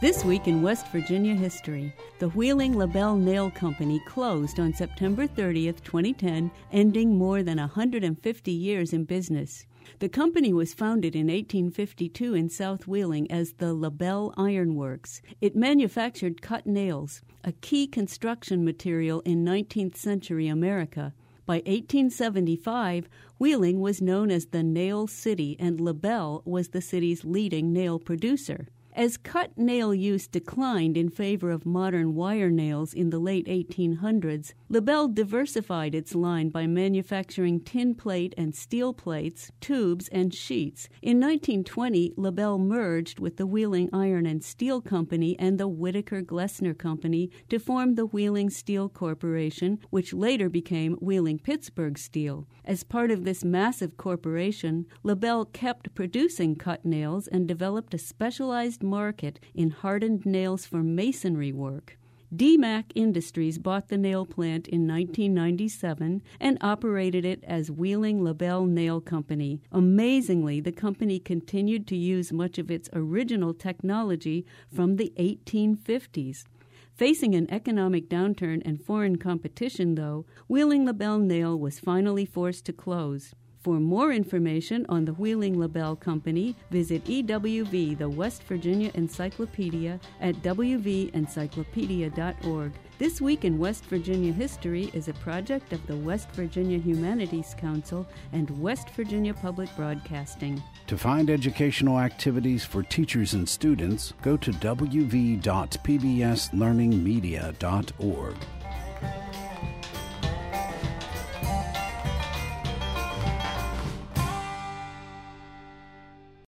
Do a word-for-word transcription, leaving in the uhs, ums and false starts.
This week in West Virginia history, the Wheeling LaBelle Nail Company closed on September thirtieth, twenty ten, ending more than one hundred fifty years in business. The company was founded in eighteen fifty-two in South Wheeling as the LaBelle Iron Works. It manufactured cut nails, a key construction material in nineteenth century America. By eighteen seventy-five, Wheeling was known as the Nail City, and LaBelle was the city's leading nail producer. As cut nail use declined in favor of modern wire nails in the late eighteen hundreds, LaBelle diversified its line by manufacturing tin plate and steel plates, tubes, and sheets. In nineteen twenty, LaBelle merged with the Wheeling Iron and Steel Company and the Whitaker Glessner Company to form the Wheeling Steel Corporation, which later became Wheeling Pittsburgh Steel. As part of this massive corporation, LaBelle kept producing cut nails and developed a specialized market in hardened nails for masonry work. D MAC Industries bought the nail plant in nineteen ninety-seven and operated it as Wheeling LaBelle Nail Company. Amazingly, the company continued to use much of its original technology from the eighteen fifties. Facing an economic downturn and foreign competition, though, Wheeling LaBelle Nail was finally forced to close. For more information on the Wheeling LaBelle Company, visit E W V, the West Virginia Encyclopedia, at w v encyclopedia dot org. This Week in West Virginia History is a project of the West Virginia Humanities Council and West Virginia Public Broadcasting. To find educational activities for teachers and students, go to w v dot p b s learning media dot org.